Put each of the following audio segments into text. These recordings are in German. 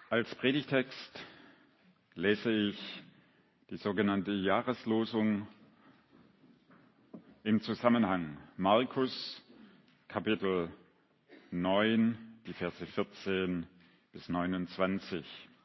Als Predigtext lese ich die sogenannte Jahreslosung im Zusammenhang. Markus, Kapitel 9, die Verse 14 bis 29.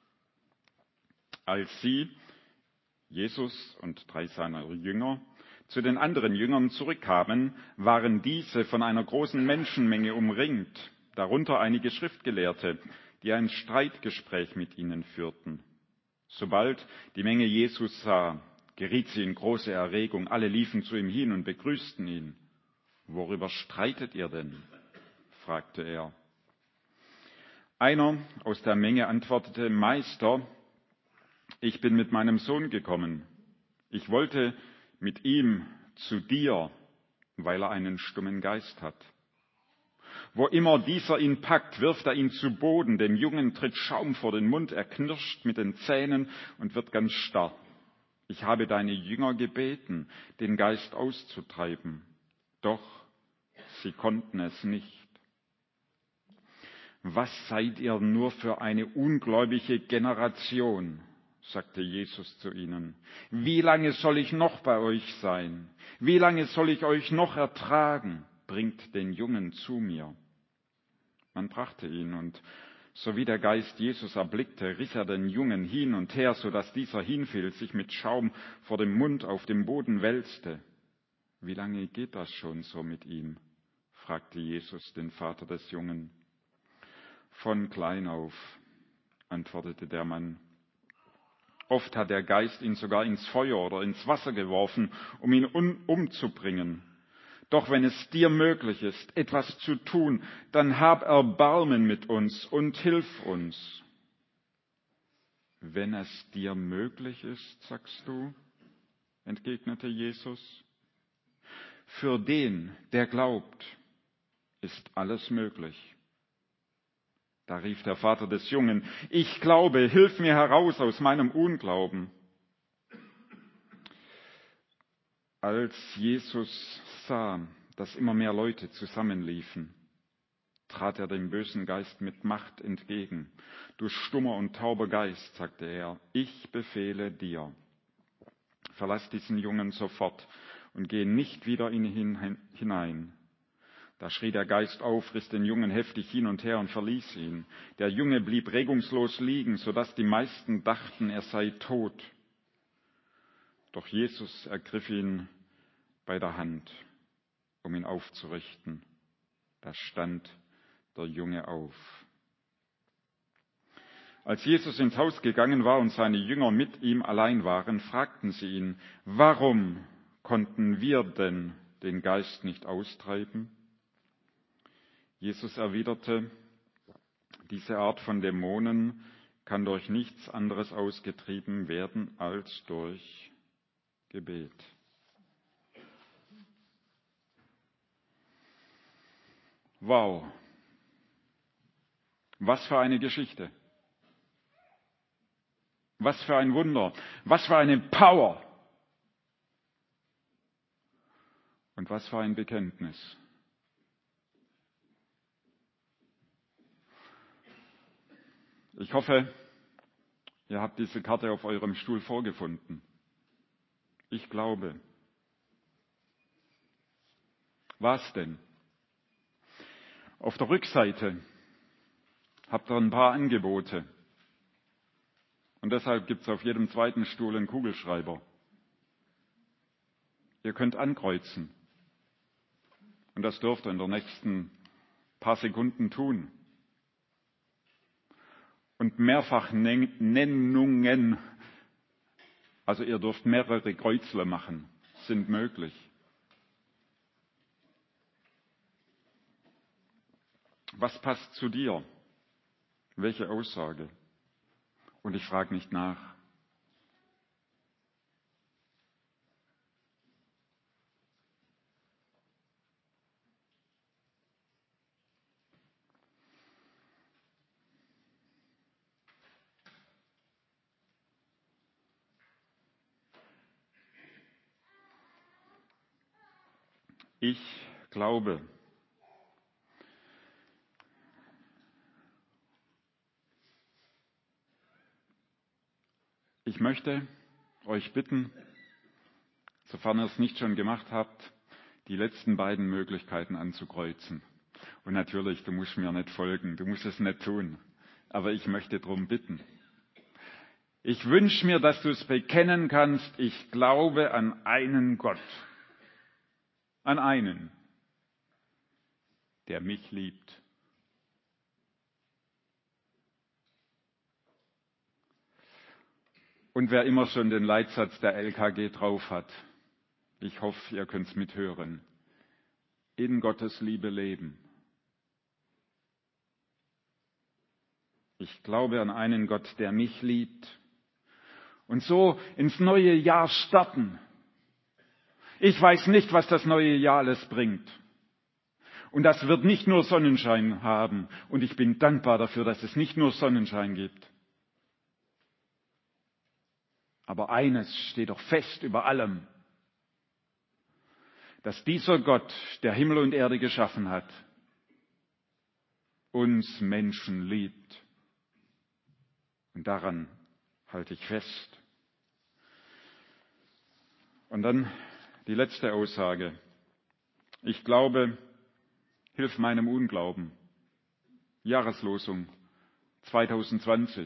Als sie, Jesus und 3 seiner Jünger, zu den anderen Jüngern zurückkamen, waren diese von einer großen Menschenmenge umringt, darunter einige Schriftgelehrte, die ein Streitgespräch mit ihnen führten. Sobald die Menge Jesus sah, geriet sie in große Erregung. Alle liefen zu ihm hin und begrüßten ihn. »Worüber streitet ihr denn?« fragte er. Einer aus der Menge antwortete: »Meister, ich bin mit meinem Sohn gekommen. Ich wollte mit ihm zu dir, weil er einen stummen Geist hat. Wo immer dieser ihn packt, wirft er ihn zu Boden. Dem Jungen tritt Schaum vor den Mund, er knirscht mit den Zähnen und wird ganz starr. Ich habe deine Jünger gebeten, den Geist auszutreiben, doch sie konnten es nicht.« »Was seid ihr nur für eine ungläubige Generation?« sagte Jesus zu ihnen. »Wie lange soll ich noch bei euch sein? Wie lange soll ich euch noch ertragen? Bringt den Jungen zu mir.« Man brachte ihn, und so wie der Geist Jesus erblickte, riss er den Jungen hin und her, so dass dieser hinfiel, sich mit Schaum vor dem Mund auf dem Boden wälzte. »Wie lange geht das schon so mit ihm?« fragte Jesus den Vater des Jungen. »Von klein auf«, antwortete der Mann. »Oft hat der Geist ihn sogar ins Feuer oder ins Wasser geworfen, um ihn umzubringen. Doch wenn es dir möglich ist, etwas zu tun, dann hab Erbarmen mit uns und hilf uns.« »Wenn es dir möglich ist, sagst du?«, entgegnete Jesus. »Für den, der glaubt, ist alles möglich.« Da rief der Vater des Jungen: »Ich glaube, hilf mir heraus aus meinem Unglauben.« Als Jesus sah, dass immer mehr Leute zusammenliefen, trat er dem bösen Geist mit Macht entgegen. »Du stummer und tauber Geist«, sagte er, »ich befehle dir, verlass diesen Jungen sofort und geh nicht wieder in ihn hinein.« Da schrie der Geist auf, riss den Jungen heftig hin und her und verließ ihn. Der Junge blieb regungslos liegen, sodass die meisten dachten, er sei tot. Doch Jesus ergriff ihn bei der Hand, um ihn aufzurichten. Da stand der Junge auf. Als Jesus ins Haus gegangen war und seine Jünger mit ihm allein waren, fragten sie ihn: »Warum konnten wir denn den Geist nicht austreiben?« Jesus erwiderte: »Diese Art von Dämonen kann durch nichts anderes ausgetrieben werden als durch Gebet.« Wow, was für eine Geschichte, was für ein Wunder, was für eine Power und was für ein Bekenntnis. Ich hoffe, ihr habt diese Karte auf eurem Stuhl vorgefunden. Ich glaube. Was denn? Auf der Rückseite habt ihr ein paar Angebote. Und deshalb gibt es auf jedem zweiten Stuhl einen Kugelschreiber. Ihr könnt ankreuzen. Und das dürft ihr in den nächsten paar Sekunden tun. Und Mehrfachnennungen, also ihr dürft mehrere Kreuzle machen, sind möglich. Was passt zu dir? Welche Aussage? Und ich frage nicht nach. Ich glaube. Ich möchte euch bitten, sofern ihr es nicht schon gemacht habt, die letzten beiden Möglichkeiten anzukreuzen. Und natürlich, du musst mir nicht folgen, du musst es nicht tun, aber ich möchte darum bitten. Ich wünsche mir, dass du es bekennen kannst, ich glaube an einen Gott, an einen, der mich liebt. Und wer immer schon den Leitsatz der LKG drauf hat, ich hoffe, ihr könnt es mithören. In Gottes Liebe leben. Ich glaube an einen Gott, der mich liebt. Und so ins neue Jahr starten. Ich weiß nicht, was das neue Jahr alles bringt. Und das wird nicht nur Sonnenschein haben. Und ich bin dankbar dafür, dass es nicht nur Sonnenschein gibt. Aber eines steht doch fest über allem. Dass dieser Gott, der Himmel und Erde geschaffen hat, uns Menschen liebt. Und daran halte ich fest. Und dann die letzte Aussage. Ich glaube, hilf meinem Unglauben. Jahreslosung 2020.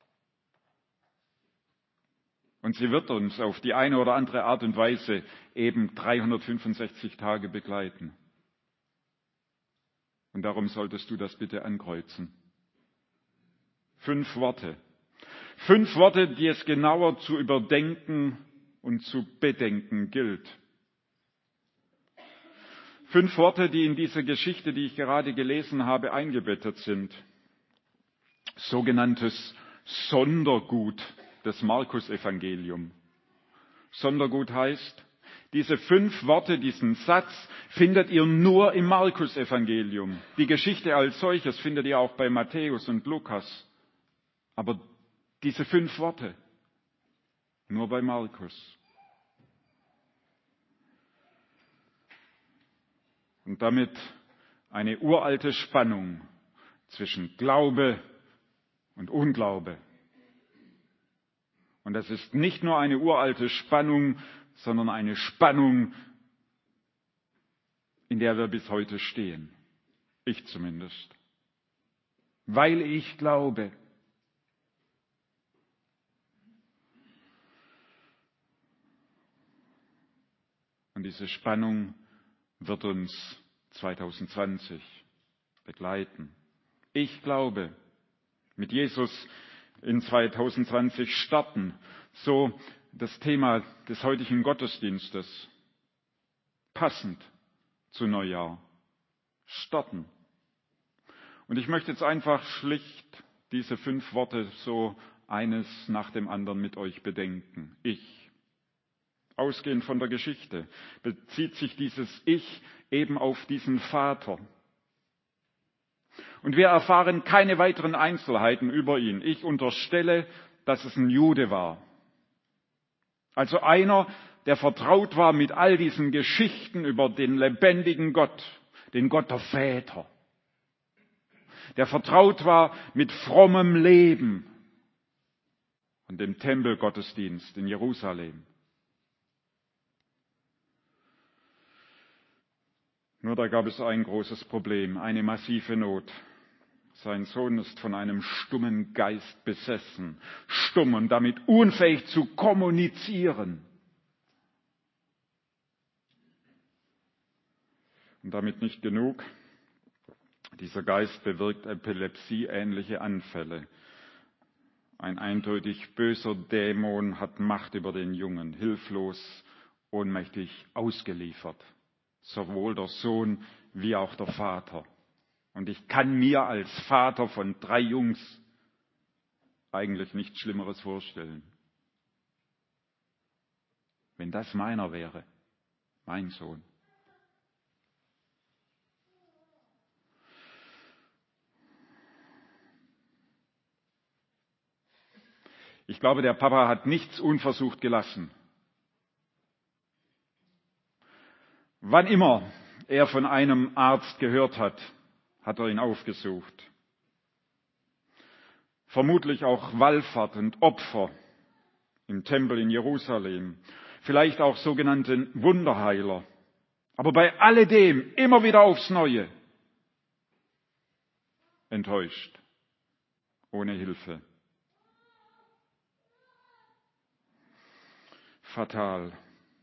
Und sie wird uns auf die eine oder andere Art und Weise eben 365 Tage begleiten. Und darum solltest du das bitte ankreuzen. 5 Worte. 5 Worte, die es genauer zu überdenken und zu bedenken gilt. 5 Worte, die in diese Geschichte, die ich gerade gelesen habe, eingebettet sind. Sogenanntes Sondergut des Markus-Evangelium. Sondergut heißt, diese 5 Worte, diesen Satz findet ihr nur im Markus-Evangelium. Die Geschichte als solches findet ihr auch bei Matthäus und Lukas. Aber diese 5 Worte nur bei Markus. Und damit eine uralte Spannung zwischen Glaube und Unglaube. Und das ist nicht nur eine uralte Spannung, sondern eine Spannung, in der wir bis heute stehen. Ich zumindest. Weil ich glaube. Und diese Spannung wird uns 2020 begleiten. Ich glaube, mit Jesus in 2020 starten. So das Thema des heutigen Gottesdienstes. Passend zu Neujahr. Starten. Und ich möchte jetzt einfach schlicht diese 5 Worte so eines nach dem anderen mit euch bedenken. Ich. Ausgehend von der Geschichte bezieht sich dieses Ich eben auf diesen Vater. Und wir erfahren keine weiteren Einzelheiten über ihn. Ich unterstelle, dass es ein Jude war. Also einer, der vertraut war mit all diesen Geschichten über den lebendigen Gott, den Gott der Väter. Der vertraut war mit frommem Leben und dem Tempelgottesdienst in Jerusalem. Nur da gab es ein großes Problem, eine massive Not. Sein Sohn ist von einem stummen Geist besessen, stumm und damit unfähig zu kommunizieren. Und damit nicht genug. Dieser Geist bewirkt epilepsieähnliche Anfälle. Ein eindeutig böser Dämon hat Macht über den Jungen, hilflos, ohnmächtig ausgeliefert. Sowohl der Sohn wie auch der Vater. Und ich kann mir als Vater von 3 Jungs eigentlich nichts Schlimmeres vorstellen. Wenn das meiner wäre, mein Sohn. Ich glaube, der Papa hat nichts unversucht gelassen. Wann immer er von einem Arzt gehört hat, hat er ihn aufgesucht. Vermutlich auch Wallfahrt und Opfer im Tempel in Jerusalem, vielleicht auch sogenannte Wunderheiler. Aber bei alledem immer wieder aufs Neue enttäuscht, ohne Hilfe. Fatal.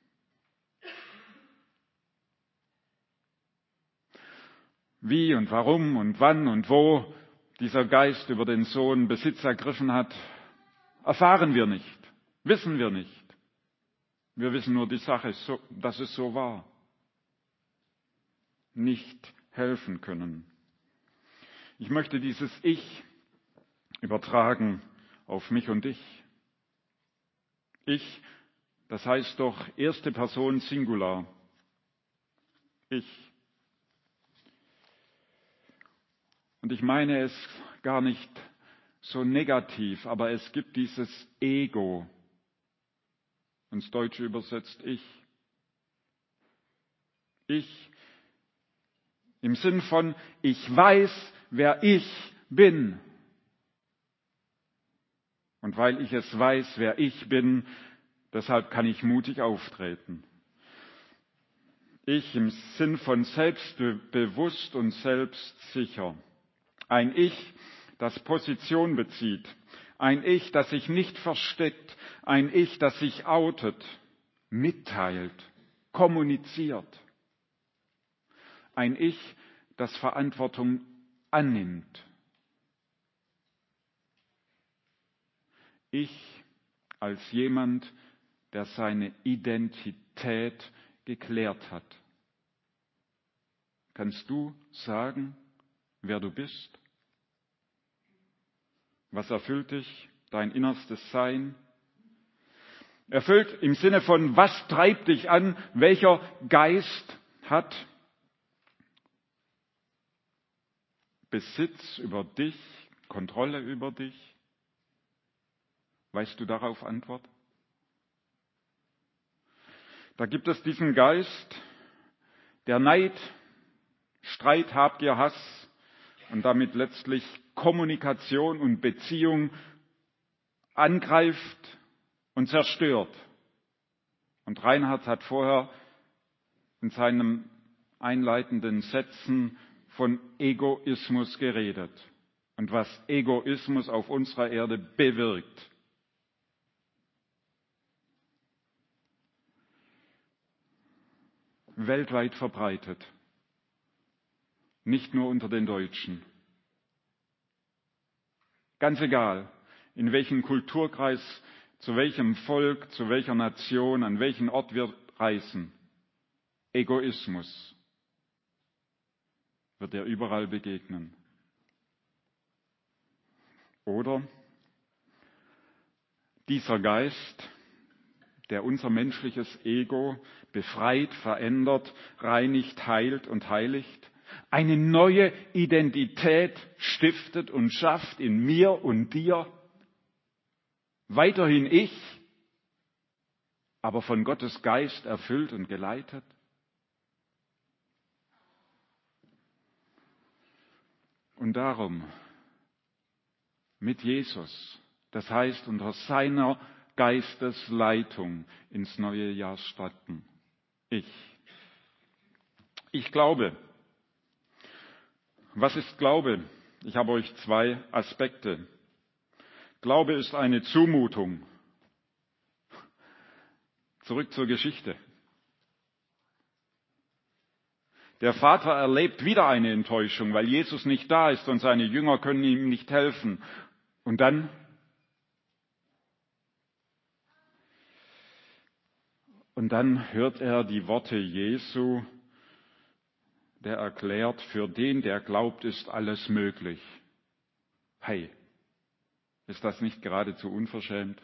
Wie und warum und wann und wo dieser Geist über den Sohn Besitz ergriffen hat, erfahren wir nicht, wissen wir nicht. Wir wissen nur die Sache, dass es so war. Nicht helfen können. Ich möchte dieses Ich übertragen auf mich und dich. Ich, das heißt doch erste Person Singular. Ich. Und ich meine es gar nicht so negativ, aber es gibt dieses Ego, ins Deutsche übersetzt ich. Ich im Sinn von, ich weiß, wer ich bin. Und weil ich es weiß, wer ich bin, deshalb kann ich mutig auftreten. Ich im Sinn von selbstbewusst und selbstsicher. Ein Ich, das Position bezieht. Ein Ich, das sich nicht versteckt. Ein Ich, das sich outet, mitteilt, kommuniziert. Ein Ich, das Verantwortung annimmt. Ich als jemand, der seine Identität geklärt hat. Kannst du sagen, wer du bist? Was erfüllt dich, dein innerstes Sein? Erfüllt im Sinne von, was treibt dich an? Welcher Geist hat Besitz über dich, Kontrolle über dich? Weißt du darauf Antwort? Da gibt es diesen Geist, der Neid, Streit, Habgier, Hass und damit letztlich Kommunikation und Beziehung angreift und zerstört. Und Reinhard hat vorher in seinen einleitenden Sätzen von Egoismus geredet und was Egoismus auf unserer Erde bewirkt. Weltweit verbreitet, nicht nur unter den Deutschen. Ganz egal, in welchem Kulturkreis, zu welchem Volk, zu welcher Nation, an welchen Ort wir reisen. Egoismus wird dir überall begegnen. Oder dieser Geist, der unser menschliches Ego befreit, verändert, reinigt, heilt und heiligt, eine neue Identität stiftet und schafft in mir und dir. Weiterhin ich, aber von Gottes Geist erfüllt und geleitet. Und darum mit Jesus, das heißt unter seiner Geistesleitung ins neue Jahr starten. Ich glaube. Was ist Glaube? Ich habe euch 2 Aspekte. Glaube ist eine Zumutung. Zurück zur Geschichte. Der Vater erlebt wieder eine Enttäuschung, weil Jesus nicht da ist und seine Jünger können ihm nicht helfen. Und dann hört er die Worte Jesu, der erklärt, für den, der glaubt, ist alles möglich. Hey, ist das nicht geradezu unverschämt?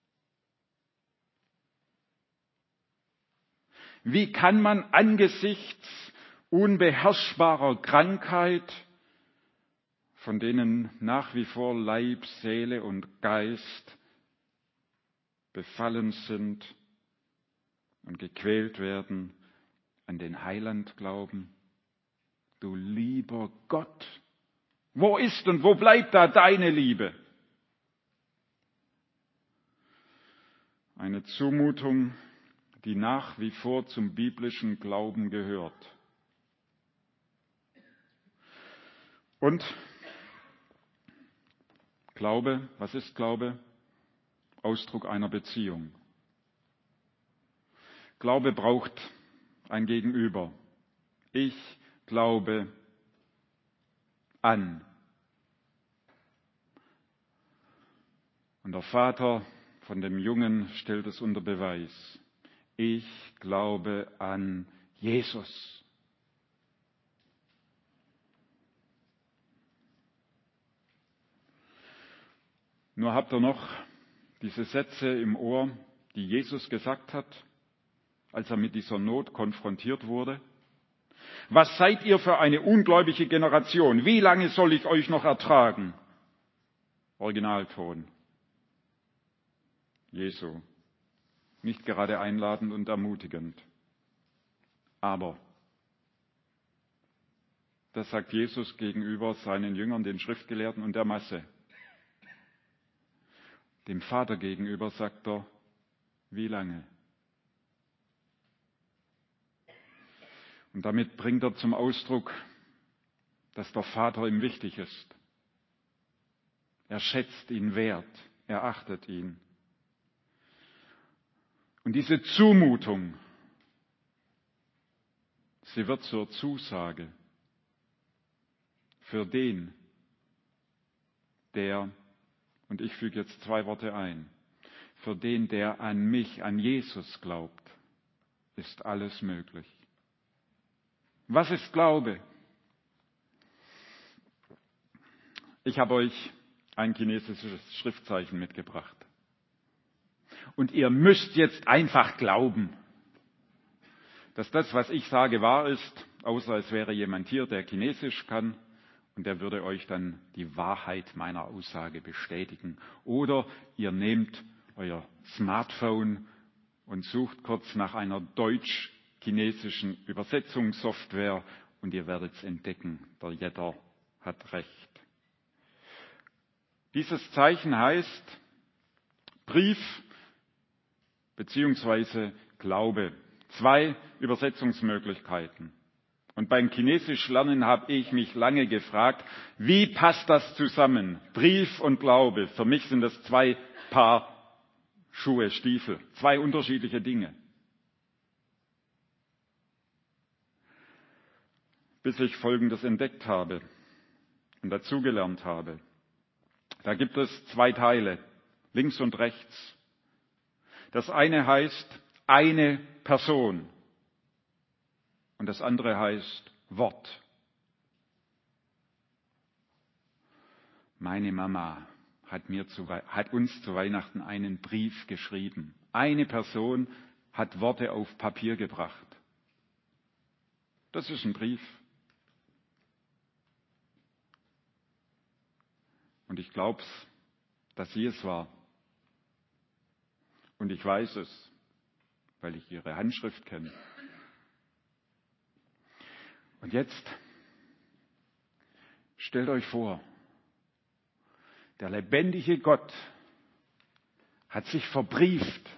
Wie kann man angesichts unbeherrschbarer Krankheit, von denen nach wie vor Leib, Seele und Geist befallen sind und gequält werden, an den Heiland glauben? Du lieber Gott, wo ist und wo bleibt da deine Liebe? Eine Zumutung, die nach wie vor zum biblischen Glauben gehört. Und Glaube, was ist Glaube? Ausdruck einer Beziehung. Glaube braucht ein Gegenüber. Ich glaube an. Und der Vater von dem Jungen stellt es unter Beweis. Ich glaube an Jesus. Nur habt ihr noch diese Sätze im Ohr, die Jesus gesagt hat, als er mit dieser Not konfrontiert wurde? Was seid ihr für eine ungläubige Generation? Wie lange soll ich euch noch ertragen? Originalton. Jesu. Nicht gerade einladend und ermutigend. Aber das sagt Jesus gegenüber seinen Jüngern, den Schriftgelehrten und der Masse. Dem Vater gegenüber sagt er, wie lange? Und damit bringt er zum Ausdruck, dass der Vater ihm wichtig ist. Er schätzt ihn wert, er achtet ihn. Und diese Zumutung, sie wird zur Zusage für den, der, und ich füge jetzt 2 Worte ein, für den, der an mich, an Jesus glaubt, ist alles möglich. Was ist Glaube? Ich habe euch ein chinesisches Schriftzeichen mitgebracht. Und ihr müsst jetzt einfach glauben, dass das, was ich sage, wahr ist, außer es wäre jemand hier, der Chinesisch kann, und der würde euch dann die Wahrheit meiner Aussage bestätigen. Oder ihr nehmt euer Smartphone und sucht kurz nach einer deutsch-chinesischen Übersetzungssoftware und ihr werdet es entdecken, der Jetter hat recht. Dieses Zeichen heißt Brief beziehungsweise Glaube. 2 Übersetzungsmöglichkeiten. Und beim Chinesisch lernen habe ich mich lange gefragt, wie passt das zusammen? Brief und Glaube. Für mich sind das 2 Paar Schuhe, Stiefel. 2 unterschiedliche Dinge. Bis ich Folgendes entdeckt habe und dazugelernt habe. Da gibt es 2 Teile, links und rechts. Das eine heißt eine Person und das andere heißt Wort. Meine Mama hat uns zu Weihnachten einen Brief geschrieben. Eine Person hat Worte auf Papier gebracht. Das ist ein Brief. Und ich glaube, dass sie es war. Und ich weiß es, weil ich ihre Handschrift kenne. Und jetzt stellt euch vor, der lebendige Gott hat sich verbrieft.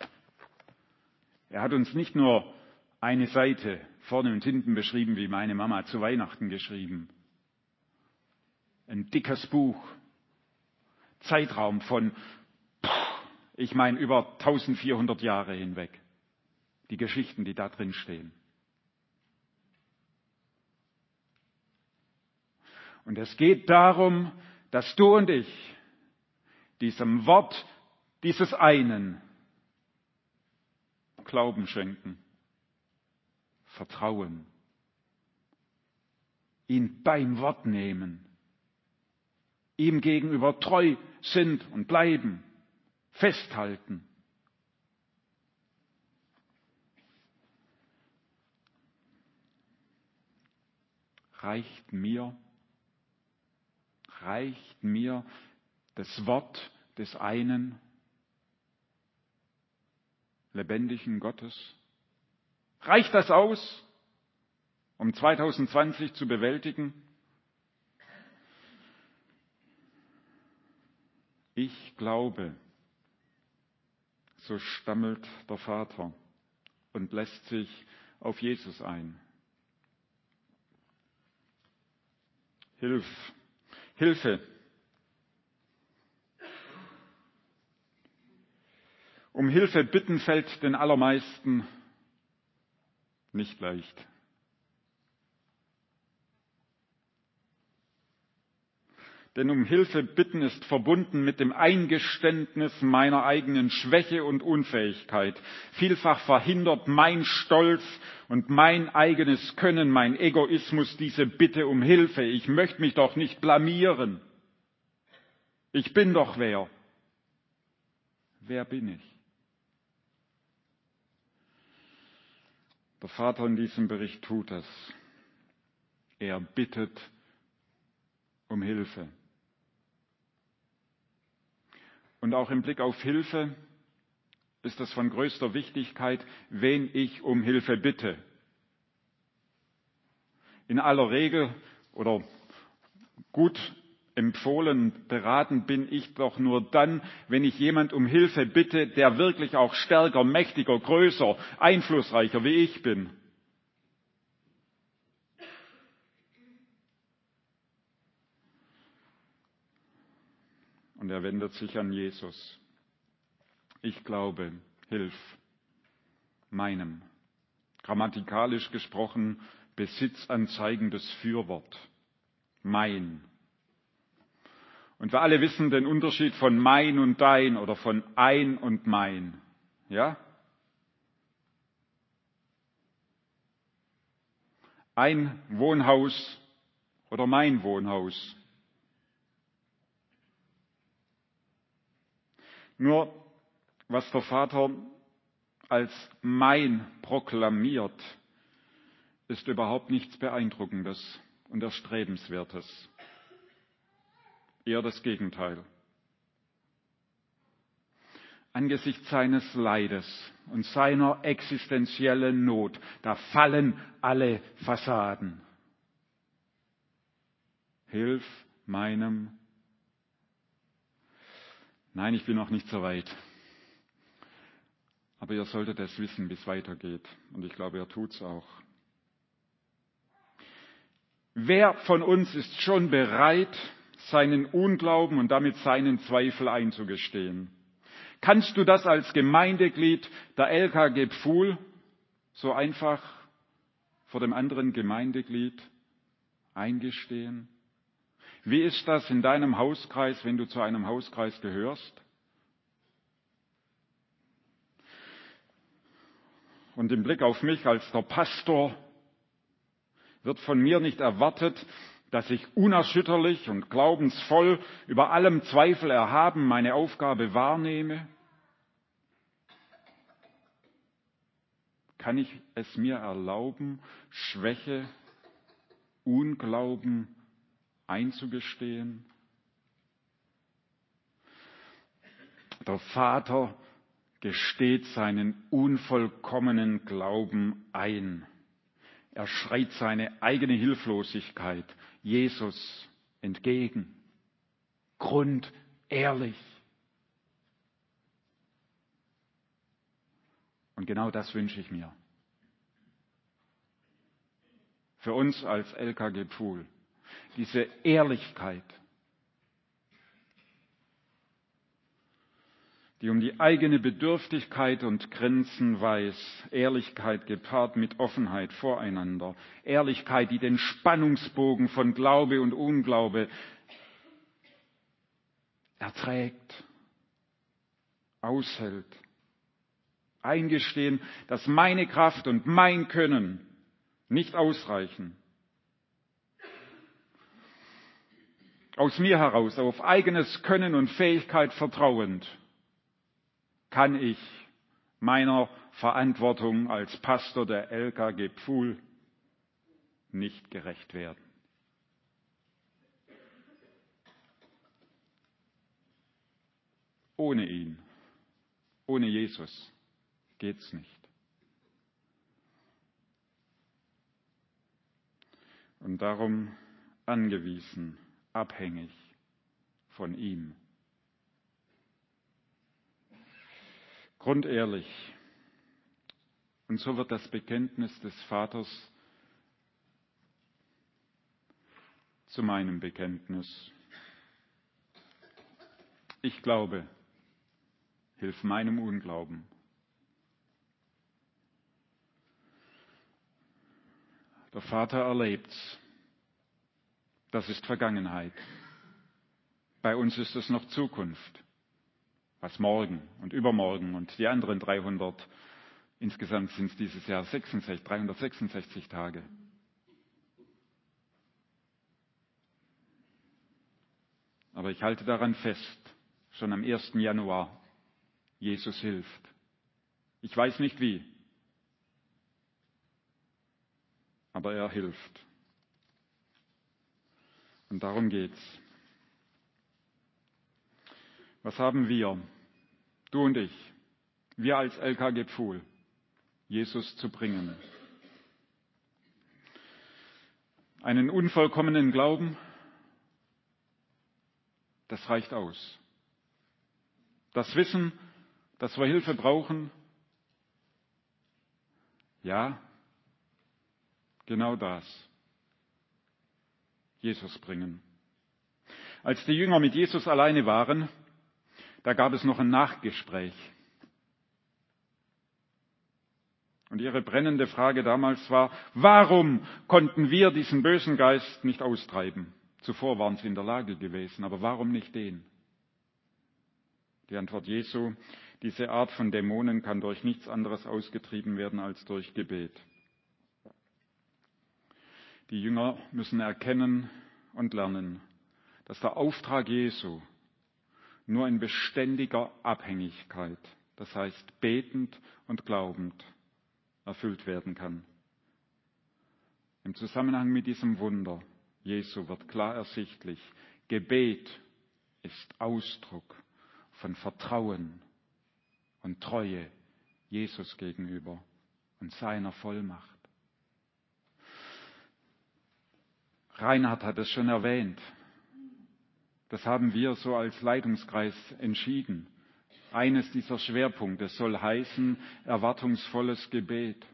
Er hat uns nicht nur eine Seite vorne und hinten beschrieben, wie meine Mama zu Weihnachten geschrieben. Ein dickes Buch. Zeitraum von, über 1400 Jahre hinweg. Die Geschichten, die da drin stehen. Und es geht darum, dass du und ich diesem Wort dieses einen Glauben schenken, Vertrauen, ihn beim Wort nehmen, ihm gegenüber treu sind und bleiben, festhalten. Reicht mir das Wort des einen lebendigen Gottes? Reicht das aus, um 2020 zu bewältigen? Ich glaube, so stammelt der Vater und lässt sich auf Jesus ein. Hilfe. Um Hilfe bitten fällt den allermeisten nicht leicht. Denn um Hilfe bitten ist verbunden mit dem Eingeständnis meiner eigenen Schwäche und Unfähigkeit. Vielfach verhindert mein Stolz und mein eigenes Können, mein Egoismus diese Bitte um Hilfe. Ich möchte mich doch nicht blamieren. Ich bin doch wer. Wer bin ich? Der Vater in diesem Bericht tut es. Er bittet um Hilfe. Und auch im Blick auf Hilfe ist es von größter Wichtigkeit, wen ich um Hilfe bitte. In aller Regel oder gut empfohlen, beraten bin ich doch nur dann, wenn ich jemand um Hilfe bitte, der wirklich auch stärker, mächtiger, größer, einflussreicher wie ich bin. Und er wendet sich an Jesus. Ich glaube, hilf meinem, grammatikalisch gesprochen, besitzanzeigendes Fürwort. Mein. Und wir alle wissen den Unterschied von mein und dein oder von ein und mein. Ja? Ein Wohnhaus oder mein Wohnhaus. Nur was der Vater als mein proklamiert, ist überhaupt nichts Beeindruckendes und Erstrebenswertes. Eher das Gegenteil. Angesichts seines Leides und seiner existenziellen Not, da fallen alle Fassaden. Hilf meinem. Nein, ich bin noch nicht so weit. Aber ihr solltet es wissen, wie es weitergeht. Und ich glaube, er tut's auch. Wer von uns ist schon bereit, seinen Unglauben und damit seinen Zweifel einzugestehen? Kannst du das als Gemeindeglied der LKG Pfuhl so einfach vor dem anderen Gemeindeglied eingestehen? Wie ist das in deinem Hauskreis, wenn du zu einem Hauskreis gehörst? Und im Blick auf mich als der Pastor wird von mir nicht erwartet, dass ich unerschütterlich und glaubensvoll über allem Zweifel erhaben meine Aufgabe wahrnehme. Kann ich es mir erlauben, Schwäche, Unglauben einzugestehen? Der Vater gesteht seinen unvollkommenen Glauben ein. Er schreit seine eigene Hilflosigkeit Jesus entgegen. Grundehrlich. Und genau das wünsche ich mir. Für uns als LKG Pfuhl. Diese Ehrlichkeit, die um die eigene Bedürftigkeit und Grenzen weiß. Ehrlichkeit gepaart mit Offenheit voreinander. Ehrlichkeit, die den Spannungsbogen von Glaube und Unglaube erträgt, aushält. Eingestehen, dass meine Kraft und mein Können nicht ausreichen. Aus mir heraus, auf eigenes Können und Fähigkeit vertrauend, kann ich meiner Verantwortung als Pastor der LKG Pfuhl nicht gerecht werden. Ohne ihn, ohne Jesus geht's nicht. Und darum angewiesen, abhängig von ihm. grundehrlich. Und so wird das Bekenntnis des Vaters zu meinem Bekenntnis. Ich glaube, hilf meinem Unglauben. Der Vater erlebt's. Das ist Vergangenheit. Bei uns ist es noch Zukunft. Was morgen und übermorgen und die anderen 300, insgesamt sind es dieses Jahr 366 Tage. Aber ich halte daran fest, schon am 1. Januar, Jesus hilft. Ich weiß nicht wie, aber er hilft. Und darum geht's. Was haben wir, du und ich, wir als LKG Pfuhl, Jesus zu bringen? Einen unvollkommenen Glauben, das reicht aus. Das Wissen, dass wir Hilfe brauchen, ja, genau das. Jesus bringen. Als die Jünger mit Jesus alleine waren, da gab es noch ein Nachgespräch. Und ihre brennende Frage damals war, warum konnten wir diesen bösen Geist nicht austreiben? Zuvor waren sie in der Lage gewesen, aber warum nicht den? Die Antwort Jesu, diese Art von Dämonen kann durch nichts anderes ausgetrieben werden als durch Gebet. Die Jünger müssen erkennen und lernen, dass der Auftrag Jesu nur in beständiger Abhängigkeit, das heißt betend und glaubend, erfüllt werden kann. Im Zusammenhang mit diesem Wunder Jesu wird klar ersichtlich, Gebet ist Ausdruck von Vertrauen und Treue Jesus gegenüber und seiner Vollmacht. Reinhard hat es schon erwähnt. Das haben wir so als Leitungskreis entschieden. Eines dieser Schwerpunkte soll heißen, erwartungsvolles Gebet.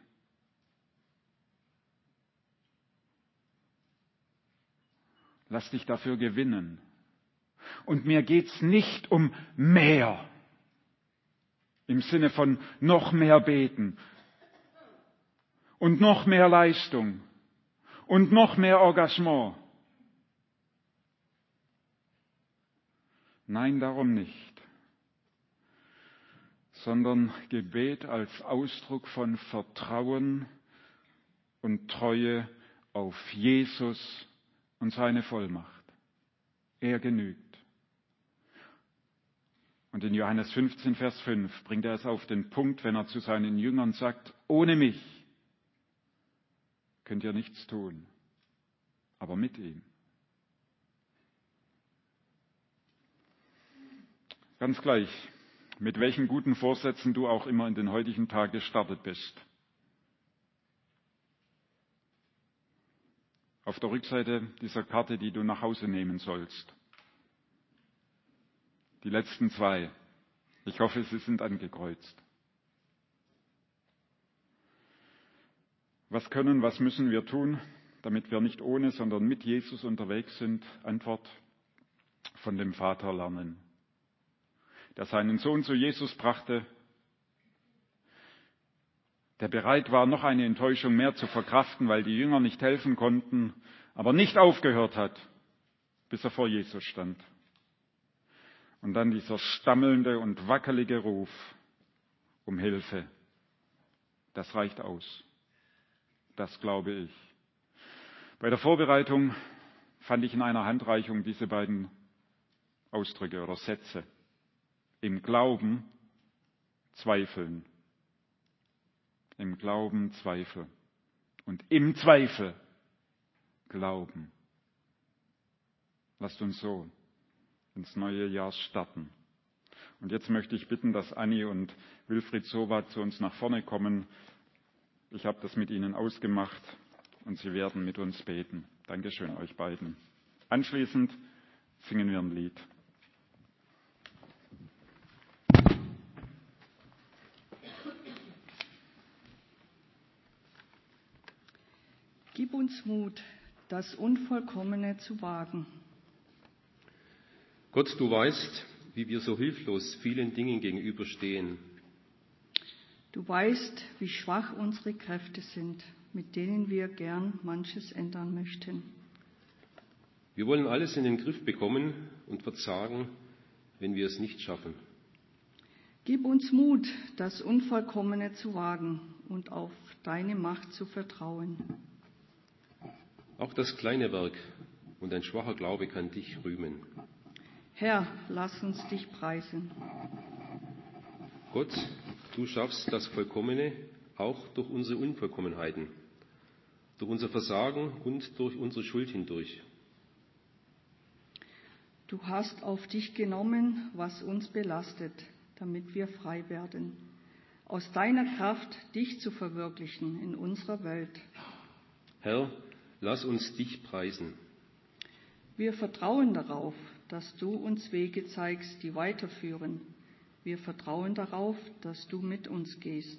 Lass dich dafür gewinnen. Und mir geht's nicht um mehr. Im Sinne von noch mehr beten. Und noch mehr Leistung. Und noch mehr Engagement. Nein, darum nicht. Sondern Gebet als Ausdruck von Vertrauen und Treue auf Jesus und seine Vollmacht. Er genügt. Und in Johannes 15, Vers 5 bringt er es auf den Punkt, wenn er zu seinen Jüngern sagt, ohne mich könnt ihr nichts tun, aber mit ihm. Ganz gleich, mit welchen guten Vorsätzen du auch immer in den heutigen Tag gestartet bist. Auf der Rückseite dieser Karte, die du nach Hause nehmen sollst. Die letzten 2. Ich hoffe, sie sind angekreuzt. Was können, was müssen wir tun, damit wir nicht ohne, sondern mit Jesus unterwegs sind? Antwort: von dem Vater lernen, der seinen Sohn zu Jesus brachte, der bereit war, noch eine Enttäuschung mehr zu verkraften, weil die Jünger nicht helfen konnten, aber nicht aufgehört hat, bis er vor Jesus stand. Und dann dieser stammelnde und wackelige Ruf um Hilfe. Das reicht aus. Das glaube ich. Bei der Vorbereitung fand ich in einer Handreichung diese beiden Ausdrücke oder Sätze. Im Glauben zweifeln. Im Glauben Zweifel. Und im Zweifel glauben. Lasst uns so ins neue Jahr starten. Und jetzt möchte ich bitten, dass Anni und Wilfried Sowat zu uns nach vorne kommen. Ich habe das mit ihnen ausgemacht und sie werden mit uns beten. Dankeschön euch beiden. Anschließend singen wir ein Lied. Gib uns Mut, das Unvollkommene zu wagen. Gott, du weißt, wie wir so hilflos vielen Dingen gegenüberstehen. Du weißt, wie schwach unsere Kräfte sind, mit denen wir gern manches ändern möchten. Wir wollen alles in den Griff bekommen und verzagen, wenn wir es nicht schaffen. Gib uns Mut, das Unvollkommene zu wagen und auf deine Macht zu vertrauen. Auch das kleine Werk und ein schwacher Glaube kann dich rühmen. Herr, lass uns dich preisen. Gott, du schaffst das Vollkommene auch durch unsere Unvollkommenheiten, durch unser Versagen und durch unsere Schuld hindurch. Du hast auf dich genommen, was uns belastet, damit wir frei werden, aus deiner Kraft dich zu verwirklichen in unserer Welt. Herr, lass uns dich preisen. Wir vertrauen darauf, dass du uns Wege zeigst, die weiterführen. Wir vertrauen darauf, dass du mit uns gehst.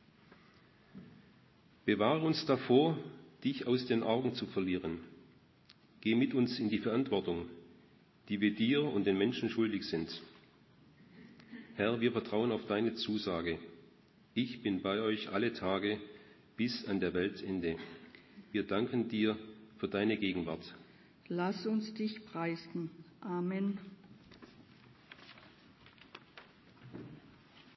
Bewahre uns davor, dich aus den Augen zu verlieren. Geh mit uns in die Verantwortung, die wir dir und den Menschen schuldig sind. Herr, wir vertrauen auf deine Zusage. Ich bin bei euch alle Tage bis an der Weltende. Wir danken dir für deine Gegenwart. Lass uns dich preisen. Amen.